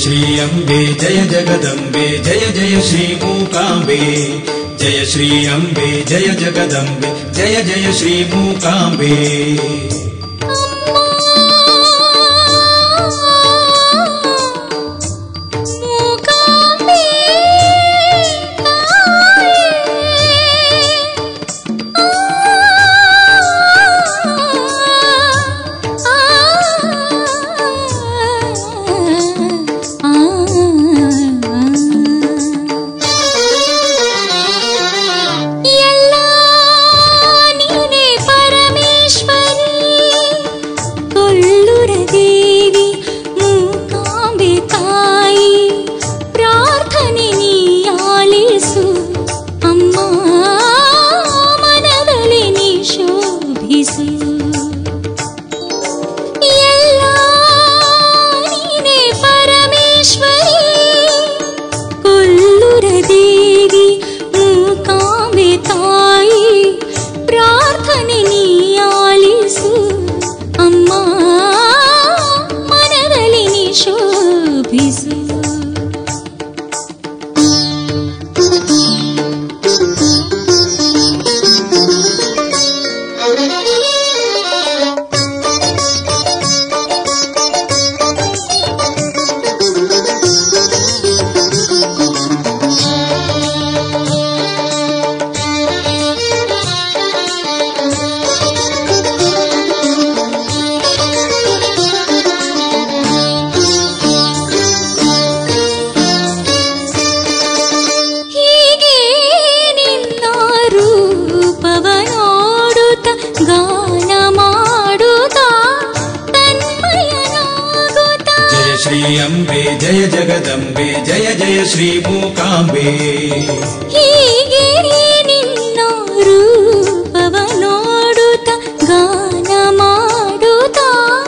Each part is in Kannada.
ಶ್ರೀ ಅಂಬೆ ಜಯ ಜಗದಂಬೆ ಜಯ ಜಯ ಶ್ರೀ ಮೂಕಾಂಬೆ ಜಯ ಶ್ರೀ ಅಂಬೆ ಜಯ ಜಗದಂಬೆ ಜಯ ಜಯ ಶ್ರೀ ಮೂಕಾಂಬೆ ಶ್ರೀ ಅಂಬೆ ಜಯ ಜಗದಂಬೆ ಜಯ ಜಯ ಶ್ರೀ ಮೂಕಾಂಬೆ ಹೀಗೆ ನಿನ್ನ ರೂಪವ ನೋಡುತ್ತ ಗಾನ ಮಾಡುತ್ತ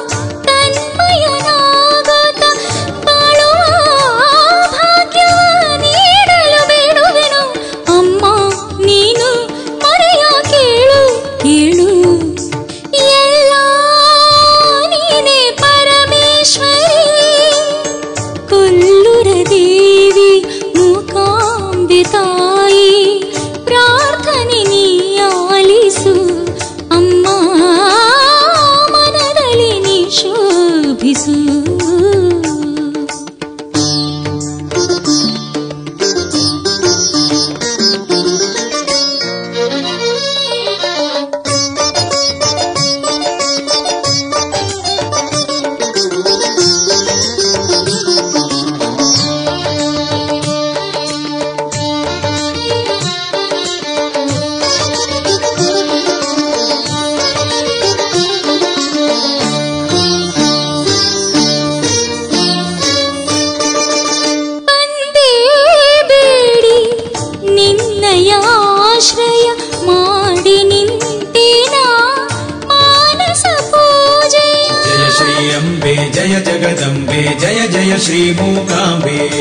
ತನ್ಮಯನಾಗುತ್ತ ಬಾಳುವ ಭಾಗ್ಯ ನೀಡಲು ಬೇಡುವೆನು ಅಮ್ಮ ನೀನು ಮರೆಯ ಕೇಳು ಕೇಳು ಎಲ್ಲ ನೀನೇ ಪರಮೇಶ್ವರಿ ಕೊಲ್ಲುರ ದೇವಿ ಮೂಕಾಂಬೆ ತಾಯಿ ಪ್ರಾರ್ಥನೆ ನೀ ಆಲಿಸು ಅಮ್ಮ ಮನದಲ್ಲಿ ನೀ ಶೋಭಿಸು ಆಶ್ರಯ ಮಾಡಿ ನಿಂತಿನ ಮಾನಸ ಪೂಜೆಯ ಜಯ ಶ್ರೀ ಅಂಬೆ ಜಯ ಜಗದಂಬೆ ಜಯ ಜಯ ಶ್ರೀ ಮೂಕಾಂಬೆ